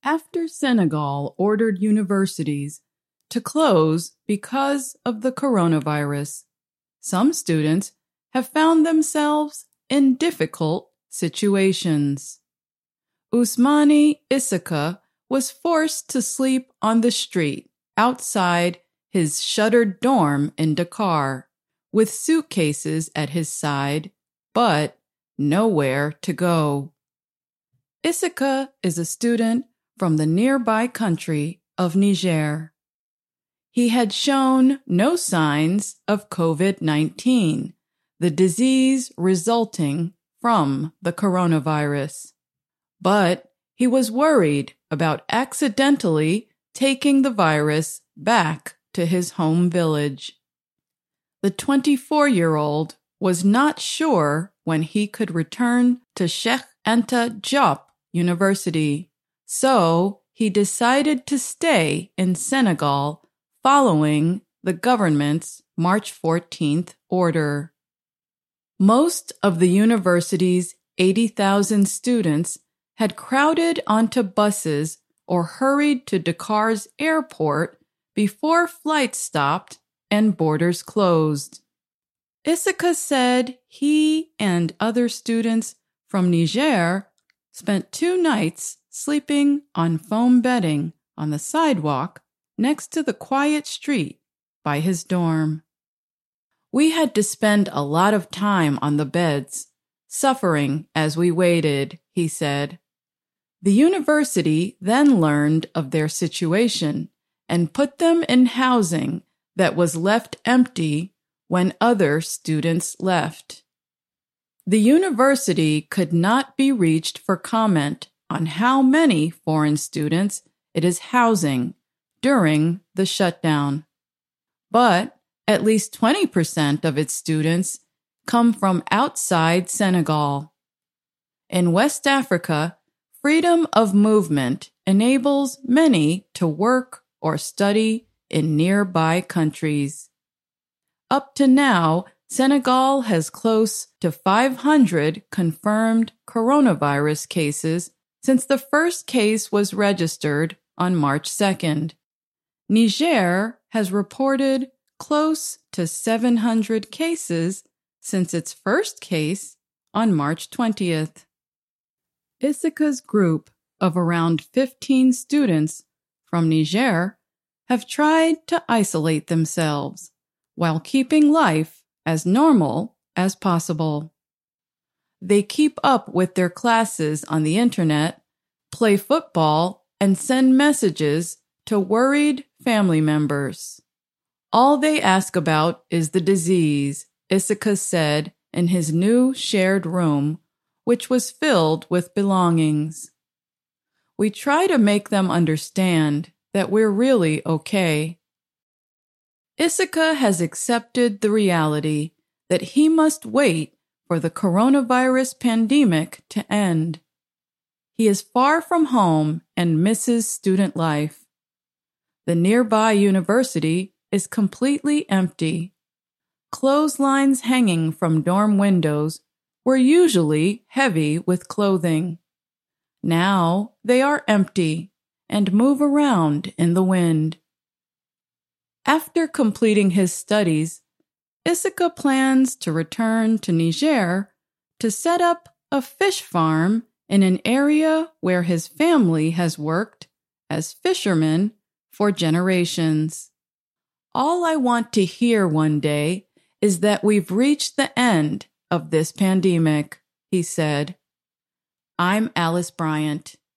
After Senegal ordered universities to close because of the coronavirus, some students have found themselves in difficult situations. Ousmane Issaka was forced to sleep on the street outside his shuttered dorm in Dakar, with suitcases at his side, but nowhere to go. Issaka is a student from the nearby country of Niger. He had shown no signs of COVID-19, the disease resulting from the coronavirus. But he was worried about accidentally taking the virus back to his home village. The 24-year-old was not sure when he could return to Cheikh Anta Diop University, so he decided to stay in Senegal following the government's March 14th order. Most of the university's 80,000 students had crowded onto buses or hurried to Dakar's airport before flights stopped and borders closed. Issaka said he and other students from Niger spent 2 nights sleeping on foam bedding on the sidewalk next to the quiet street by his dorm. We had to spend a lot of time on the beds, suffering as we waited, he said. The university then learned of their situation and put them in housing that was left empty when other students left. The university could not be reached for comment on how many foreign students it is housing during the shutdown. But at least 20% of its students come from outside Senegal. In West Africa, freedom of movement enables many to work or study in nearby countries. Up to now, Senegal has close to 500 confirmed coronavirus cases since the first case was registered on March 2nd. Niger has reported close to 700 cases since its first case on March 20th. Issaka's group of around 15 students from Niger have tried to isolate themselves while keeping life as normal as possible. They keep up with their classes on the internet, play football, and send messages to worried family members. All they ask about is the disease, Issaka said in his new shared room, which was filled with belongings. We try to make them understand that we're really okay. Issaka has accepted the reality that he must wait for the coronavirus pandemic to end. He is far from home and misses student life. The nearby university is completely empty. Clotheslines hanging from dorm windows were usually heavy with clothing. Now they are empty and move around in the wind. After completing his studies, Issaka plans to return to Niger to set up a fish farm in an area where his family has worked as fishermen for generations. All I want to hear one day is that we've reached the end of this pandemic, he said. I'm Alice Bryant.